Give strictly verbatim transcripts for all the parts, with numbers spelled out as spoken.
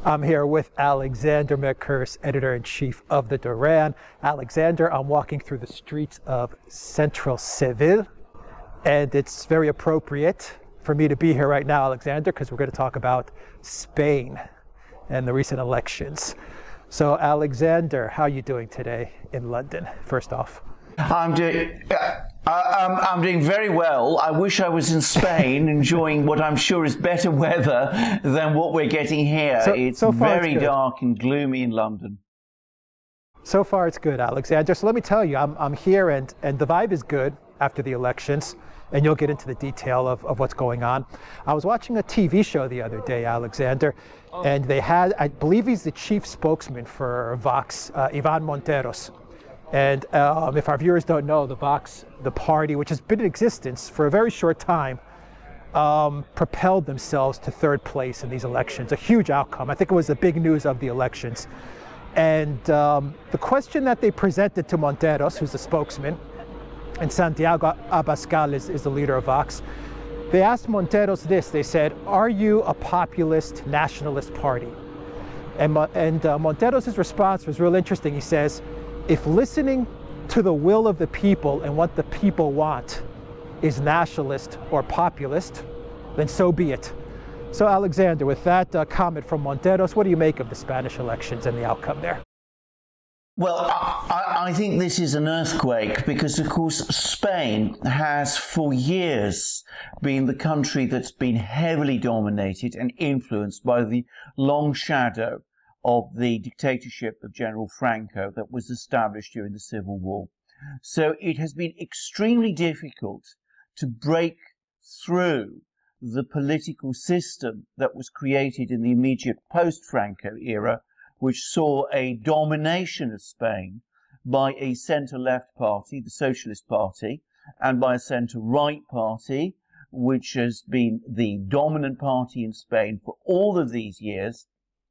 I'm here with Alexander Mercurs, editor-in-chief of the Duran. Alexander, I'm walking through the streets of central Seville, and it's very appropriate for me to be here right now, Alexander, because we're going to talk about Spain and the recent elections. So, Alexander, how are you doing today in London, first off? I'm doing, uh, I'm, I'm doing very well. I wish I was in Spain enjoying what I'm sure is better weather than what we're getting here. So, it's so far very it's dark and gloomy in London. So far it's good, Alexander. So let me tell you, I'm, I'm here and, and the vibe is good after the elections, and you'll get into the detail of, of what's going on. I was watching a T V show the other day, Alexander, and they had, I believe he's the chief spokesman for Vox, uh, Ivan Monteros. And um, if our viewers don't know, the Vox, the party, which has been in existence for a very short time, um, propelled themselves to third place in these elections, a huge outcome. I think it was the big news of the elections. And um, the question that they presented to Monteros, who's the spokesman, and Santiago Abascal is, is the leader of Vox, they asked Monteros this. They said, are you a populist nationalist party? And, and uh, Monteros' response was real interesting. He says, if listening to the will of the people and what the people want is nationalist or populist, then so be it. So, Alexander, with that uh, comment from Monteros, what do you make of the Spanish elections and the outcome there? Well, I, I think this is an earthquake because, of course, Spain has for years been the country that's been heavily dominated and influenced by the long shadow of the dictatorship of General Franco that was established during the Civil War. So it has been extremely difficult to break through the political system that was created in the immediate post-Franco era, which saw a domination of Spain by a centre-left party, the Socialist Party, and by a centre-right party, which has been the dominant party in Spain for all of these years.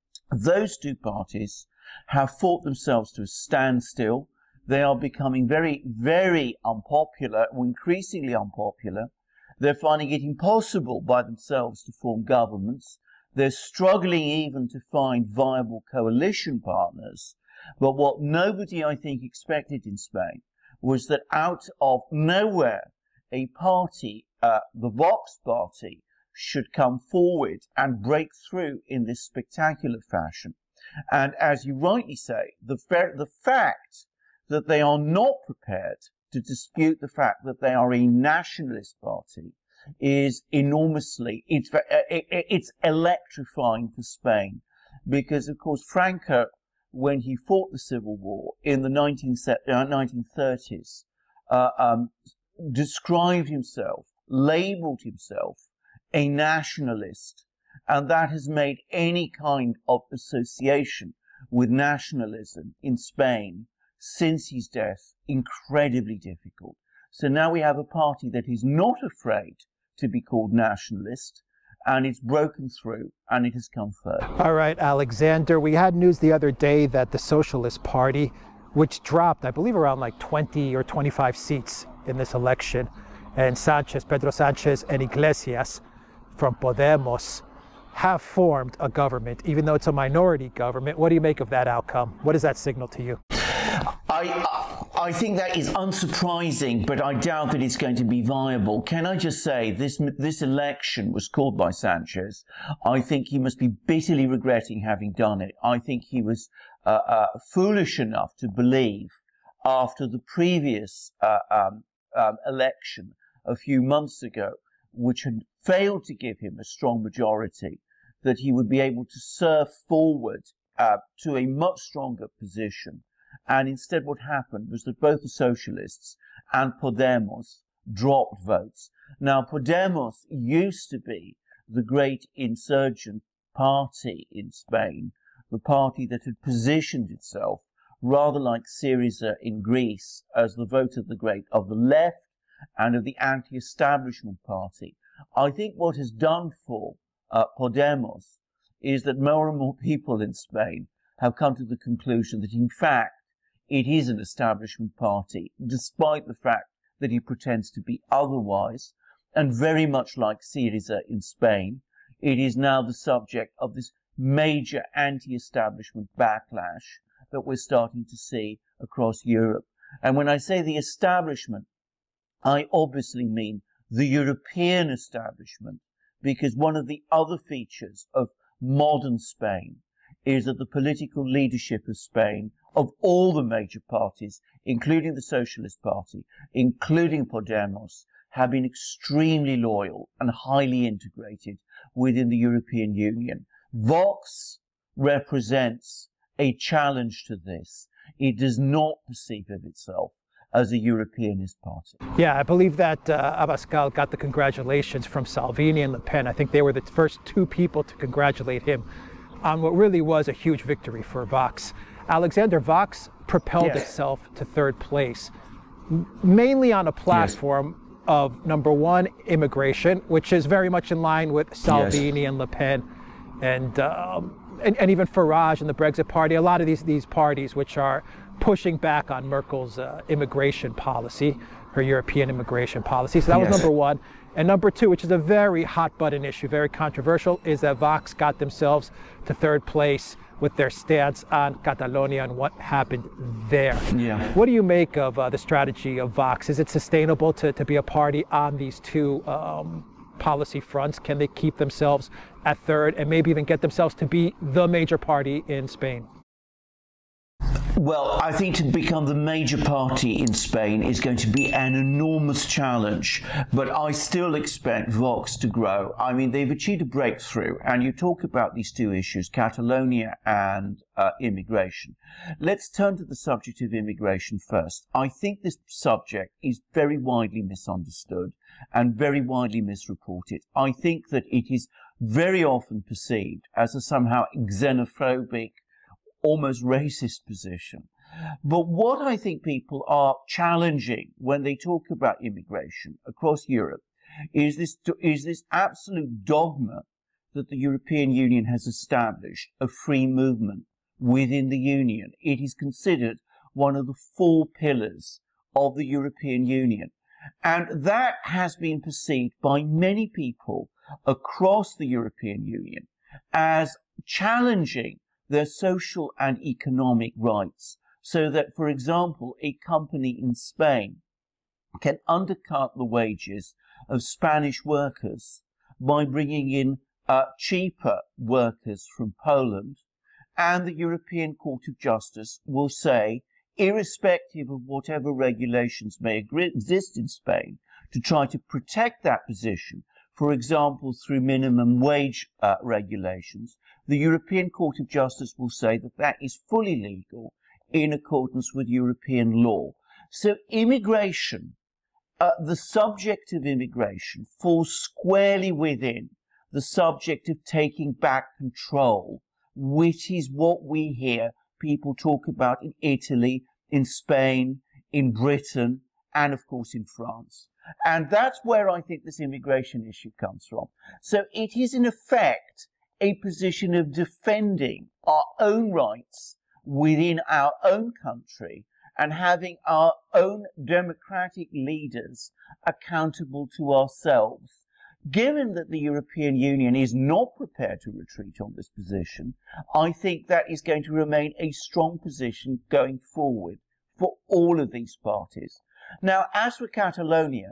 Those two parties have fought themselves to a standstill. They are becoming very, very unpopular, or increasingly unpopular. They're finding it impossible by themselves to form governments. They're struggling even to find viable coalition partners. But what nobody, I think, expected in Spain was that out of nowhere, a party, uh, the Vox party, should come forward and break through in this spectacular fashion. And as you rightly say, the, fa- the fact that they are not prepared to dispute the fact that they are a nationalist party is enormously, it's, it's electrifying for Spain. Because, of course, Franco, when he fought the Civil War in the nineteen thirties, uh, um, described himself, labeled himself a nationalist, and that has made any kind of association with nationalism in Spain since his death incredibly difficult. So now we have a party that is not afraid to be called nationalist, and it's broken through, and it has come third. All right, Alexander, we had news the other day that the Socialist Party, which dropped, I believe, around like twenty or twenty-five seats in this election, and Sanchez, Pedro Sanchez and Iglesias from Podemos have formed a government, even though it's a minority government. What do you make of that outcome? What does that signal to you? I, I think that is unsurprising, but I doubt that it's going to be viable. Can I just say, this, this election was called by Sanchez. I think he must be bitterly regretting having done it. I think he was uh, uh, foolish enough to believe, after the previous uh, um, um, election a few months ago, which had failed to give him a strong majority, that he would be able to surf forward uh, to a much stronger position. And instead what happened was that both the Socialists and Podemos dropped votes. Now, Podemos used to be the great insurgent party in Spain, the party that had positioned itself rather like Syriza in Greece as the vote of the great of the left and of the anti-establishment party. I think what has done for uh, Podemos is that more and more people in Spain have come to the conclusion that, in fact, it is an establishment party, despite the fact that he pretends to be otherwise. And very much like Syriza in Spain, it is now the subject of this major anti-establishment backlash that we're starting to see across Europe. And when I say the establishment, I obviously mean the European establishment, because one of the other features of modern Spain is that the political leadership of Spain, of all the major parties, including the Socialist Party, including Podemos, have been extremely loyal and highly integrated within the European Union. Vox represents a challenge to this. It does not perceive of itself as a Europeanist party. Yeah, I believe that uh, Abascal got the congratulations from Salvini and Le Pen. I think they were the first two people to congratulate him on what really was a huge victory for Vox. Alexander, Vox propelled yes. itself to third place, mainly on a platform yes. of, number one, immigration, which is very much in line with Salvini yes. and Le Pen, and, um, and and even Farage and the Brexit Party. A lot of these, these parties which are pushing back on Merkel's uh, immigration policy, her European immigration policy. So that yes. was number one. And number two, which is a very hot button issue, very controversial, is that Vox got themselves to third place with their stance on Catalonia and what happened there. Yeah. What do you make of uh, the strategy of Vox? Is it sustainable to, to be a party on these two um, policy fronts? Can they keep themselves at third and maybe even get themselves to be the major party in Spain? Well, I think to become the major party in Spain is going to be an enormous challenge, but I still expect Vox to grow. I mean, they've achieved a breakthrough, and you talk about these two issues, Catalonia and uh, immigration. Let's turn to the subject of immigration first. I think this subject is very widely misunderstood and very widely misreported. I think that it is very often perceived as a somehow xenophobic, almost racist position. But what I think people are challenging when they talk about immigration across Europe is this, is this absolute dogma that the European Union has established of free movement within the Union. It is considered one of the four pillars of the European Union. And that has been perceived by many people across the European Union as challenging their social and economic rights, so that, for example, a company in Spain can undercut the wages of Spanish workers by bringing in uh, cheaper workers from Poland, and the European Court of Justice will say, irrespective of whatever regulations may exist in Spain, to try to protect that position, for example, through minimum wage uh, regulations, the European Court of Justice will say that that is fully legal in accordance with European law. So immigration, uh, the subject of immigration falls squarely within the subject of taking back control, which is what we hear people talk about in Italy, in Spain, in Britain, and of course in France. And that's where I think this immigration issue comes from. So it is in effect a position of defending our own rights within our own country and having our own democratic leaders accountable to ourselves. Given that the European Union is not prepared to retreat on this position, I think that is going to remain a strong position going forward for all of these parties. Now, as for Catalonia,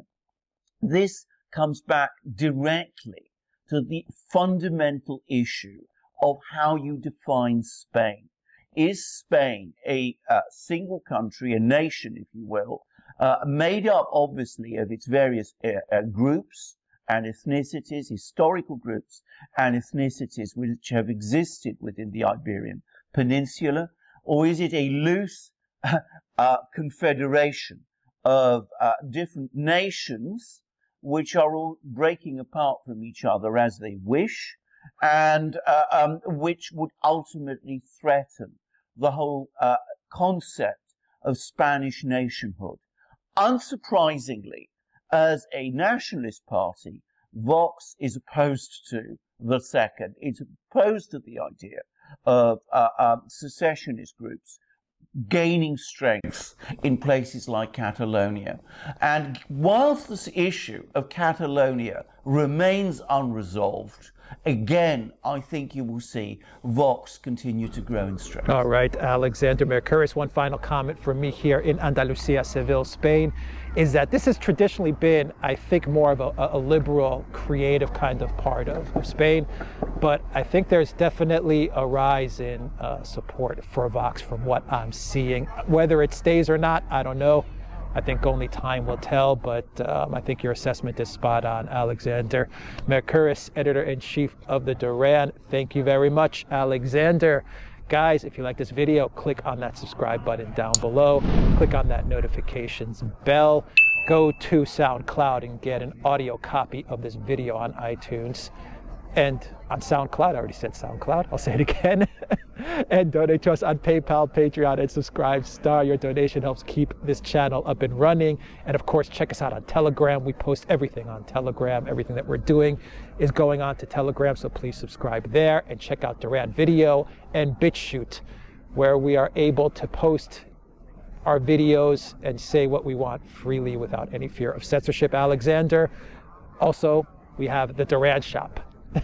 this comes back directly to the fundamental issue of how you define Spain. Is Spain a uh, single country, a nation, if you will, uh, made up, obviously, of its various uh, uh, groups and ethnicities, historical groups and ethnicities which have existed within the Iberian Peninsula, or is it a loose uh, confederation of uh, different nations which are all breaking apart from each other as they wish, and uh, um, which would ultimately threaten the whole uh, concept of Spanish nationhood? Unsurprisingly, as a nationalist party, Vox is opposed to the second. It's opposed to the idea of uh, uh, secessionist groups gaining strength in places like Catalonia. And whilst this issue of Catalonia remains unresolved, again, I think you will see Vox continue to grow in strength. All right, Alexander Mercouris, one final comment from me here in Andalusia, Seville, Spain, is that this has traditionally been, I think, more of a, a liberal, creative kind of part of, of Spain. But I think there's definitely a rise in uh, support for Vox from what I'm seeing. Whether it stays or not, I don't know. I think only time will tell, but um, I think your assessment is spot on, Alexander Mercouris, editor-in-chief of the Duran. Thank you very much, Alexander. Guys, if you like this video, click on that subscribe button down below. Click on that notifications bell. Go to SoundCloud and get an audio copy of this video on iTunes. And on SoundCloud, I already said SoundCloud, I'll say it again. And donate to us on PayPal, Patreon, and Subscribe Star. Your donation helps keep this channel up and running. And of course, check us out on Telegram. We post everything on Telegram. Everything that we're doing is going on to Telegram, so please subscribe there. And check out Duran Video and BitChute, where we are able to post our videos and say what we want freely without any fear of censorship. Alexander, also, we have the Duran Shop.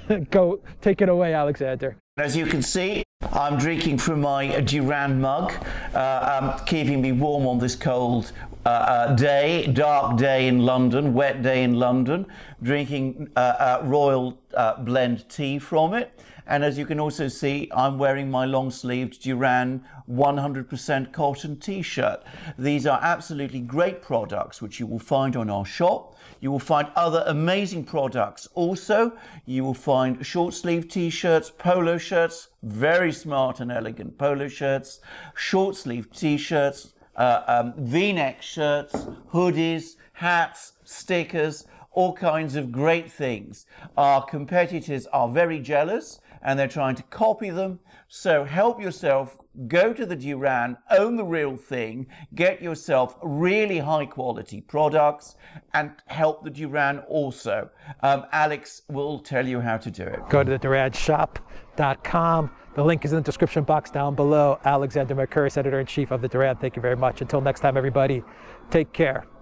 Go, take it away, Alexander. As you can see, I'm drinking from my Duran mug, uh, um, keeping me warm on this cold uh, uh, day, dark day in London, wet day in London, drinking uh, uh, Royal uh, Blend tea from it. And as you can also see, I'm wearing my long-sleeved Duran one hundred percent cotton t-shirt. These are absolutely great products, which you will find on our shop. You will find other amazing products also. You will find short-sleeve t-shirts, polo shirts, very smart and elegant polo shirts, short-sleeve t-shirts, uh, um, V-neck shirts, hoodies, hats, stickers, all kinds of great things. Our competitors are very jealous and they're trying to copy them. So help yourself, go to the Duran, own the real thing, get yourself really high quality products and help the Duran also. Um, Alex will tell you how to do it. Go to the duran shop dot com. The link is in the description box down below. Alexander Mercouris, editor-in-chief of the Duran. Thank you very much. Until next time, everybody, take care.